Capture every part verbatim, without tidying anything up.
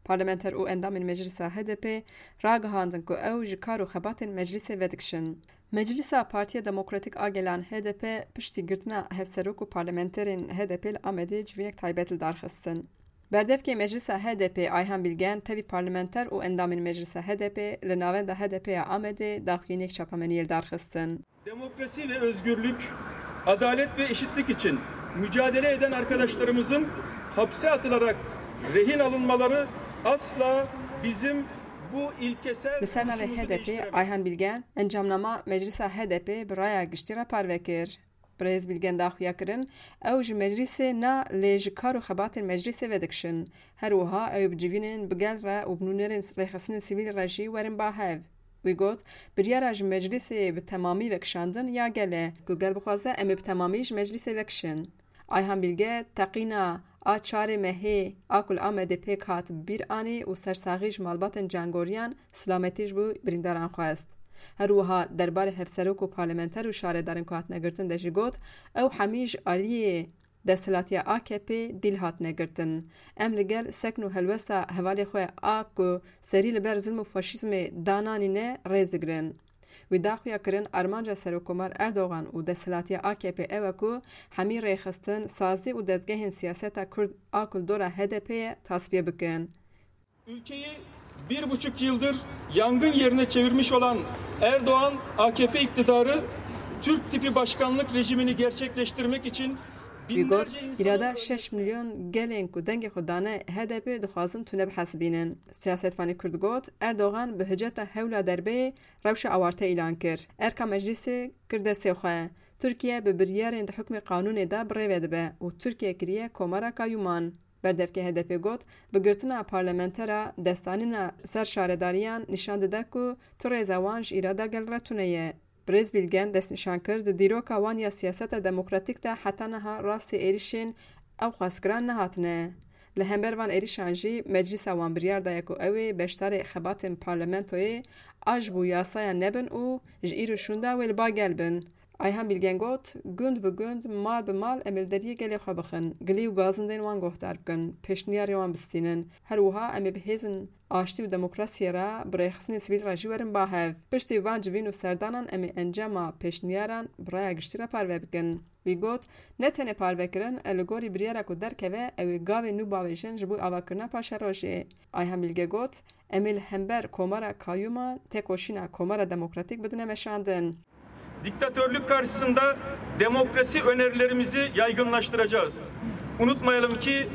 Parlamenter û endamên Meclisa H D P ragihandin ku ew ji kar û xebatên meclisê vedikişin. Meclisa Partiya Demokratîk a Gelan H D P piştî girtina hevserok û parlamenterên H D P li Amedê civiyek taybet li dar xistin. Berdevkê Meclisa H D P Ayhan Bilgen tevî parlamenter û endamên Meclisa H D P li navenda H D P ya Amedê daxuyanek çapameniyê li dar xistin. Demokrasi ve özgürlük, adalet ve eşitlik için mücadele eden arkadaşlarımızın hapse atılarak rehin alınmaları asla bizim bu ilkesel Li ser navê H D P Ayhan Bilgen encamnama Meclisa H D P bi raya giştî re parve kir. Birêz Bilgen daxuya kirin ew ji meclisê na lê ji kar û xebatên meclisê vedikişin. Her wiha ew bi civînên bi gel re û bi nûnerên rêxistinên sivîl re jî werin bahev. Wî got biryara ji meclisê bi temamî vekişandin ya gel e ku gel bixwaze em ê bi temamî ji meclisê vekişin. Ayhan Bilge teqîna a çarê mehê a ku li Amedê pêk hat bi bîr anî û sersaxî ji malbatên cangoriyan silametî ji bo birîndaran xwest. Her wiha derbarê hevserok û parlamenter û şaredarên ku hatine girtin de jî got ew hemî ji aliyê desthilatiya A K P dîl hatine girtin. Em li gel sekn û helwesta hevalê xwe a ku serî li ber zilm û faşîzmê dananîne rêz digirin. Wî daxuya kirin armanca Serokkomar Erdogan û desthilatiya A K P ew e ku hemî rêxistin, sazî û dezgehên siyaseta Kurd a kuldora H D P'ye tasfiye bikin. Ülkeyi bir buçuk yıldır yangın yerine çevirmiş olan Erdoğan A K P iktidarı Türk tipi başkanlık rejimini gerçekleştirmek için Wî got îrada şeş milyon gelên ku dengê xwe dane H D P dixwazin tune bihesibînin. Siyasetvanê Kurd got Erdogan bi hiceta hewla derbeyê rewşa awarte îlan kir. Erka meclisê kir destê xwe. Tirkiye bi biryarên di hukmê qanûnê de bi rêve dibe û Tirkiye kiriye komara kayûman. Berdevkê H D P got bi girtina parlamentera destanîna ser şaredariyan nîşan dide ku tu rêza wan ji îrada gel re tune ye. Birêz Bilgen destnîşan kir di dîroka wan ya siyaseta demokratîk de heta niha rastî êrişên ew xwestkiran nehatine. Li hember van êrişan jî meclîsa wan biryar daye ku ew ê beşdarê xebatên parlamentoyê a ji bo yasaya nebin û ji îro şûnda wê li ba gel bin. Ayhan Bilgen got gund bi gund, mal bi mal em ê li deriyê gelê xwe bixin, gilî û gazindên wan guhdar bikin, pêşniyarê wan bistînin. Her wiha em ê bi hêzin aştî û demokrasiyê re bi rêxistinê sivîl re jî werin bahev. Piştî van civîn û serdanan em ê encama pêşniyaran bi raya giştî re parve bikin. Wî got ne tenê parvekirin e li gorî biryara ku derkeve ew ê gavê nû bavêjin ji bo avakirina paşerojê. Ayhan Bilge got em ê li hember komara kayûman têkoşîna komara demokratîk bidine meşandin. Diktatörlük karşısında demokrasi önerilerimizi yaygınlaştıracağız. Unutmayalım ki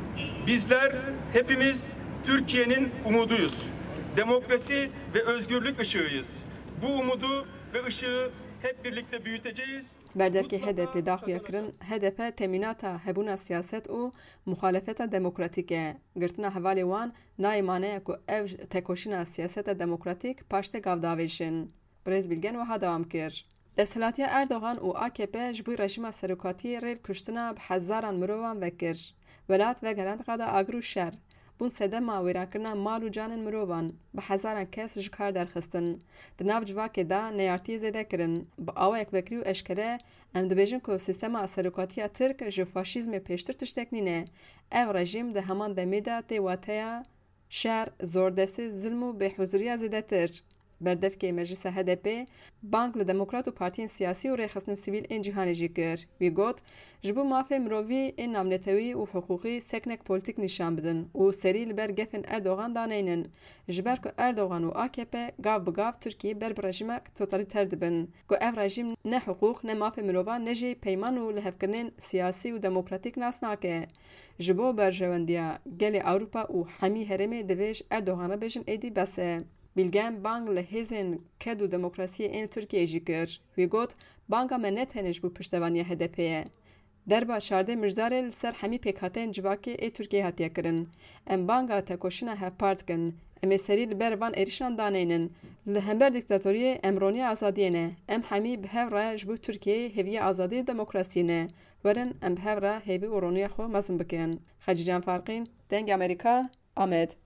bizler hepimiz Türkiye'nin umuduyuz. Demokrasi ve özgürlük ışığıyız. Bu umudu ve ışığı hep birlikte büyüteceğiz. Berdevkê H D P daxuya kirin H D P temînata hebûna siyaset û muhalefeta demokratîk e. Girtina hevalê wan nayê maneya ku ev têkoşîna siyaseta demokratîk paştê gavdavêjin. Birêz Bilgen wiha dewam kir. Desthilatiya Erdogan û A K P ji bo rejima serokatiyê rêl kuştina bi hezaran mirovan vekir. Welat vegerand qada agir û şer. Bûn sedema wêrankirina mal û canên mirovan. Bi hezaran kes ji kar derxistin. Di nav civakê de neyartiyê zêde kirin. Bi awayek vekirî û eşkere em dibêjin ku sîstema serokatiya Tirk ji faşîzmê pêştir tiştek nîne. Ev rejim di heman demê de tê wateya şer, zordestî, zilm û bêhuzuriya zêdetir. Berdevkê Meclisa H D P bank li demokrat û partiyên siyasî û rêxistinên sivîl ên cîhanê jî kir. Wî got ji bo mafê mirovî ên navnetewî û hiqûqî seknek polîtîk nîşan bidin û serî li ber gefên Erdogan daneynin. Ji ber ku Erdogan û A K P gav bi gav Tirkiyê ber bi rejimek totalîter dibin. Ku ev rejim ne hiqûq ne mafê mirovan ne jî peyman û lihevkirinên siyasî û demokratîk nas nake. Ji bo berjewendiya gelê Ewropa û hemî herêmê divê Erdogan re bêjin êdî bes e. Bilgen bang li hêzên ked û demokrasiyê ên Tirkiyê jî kir. Wî got banga me ne tenê ji bo piştevaniya H D P'ye. Derba çardeh mijdarê li ser hemî pêkhateyên civakê ê Tirkiyê hatiye kirin. Em banga tekoşîna hevpar dikin. Em ê serî li ber van êrişan daneynin. Li hember dîktatoriyê em roniya azadiyê ne. Em hemî bi hev re ji bo Tirkiyeyê hêviya azadî û demokrasiyê ne. Werin em bi hev re hêvî û roniya xwe mezin bikin. Xecî Can Farqîn, Deng Amerîka, Amed.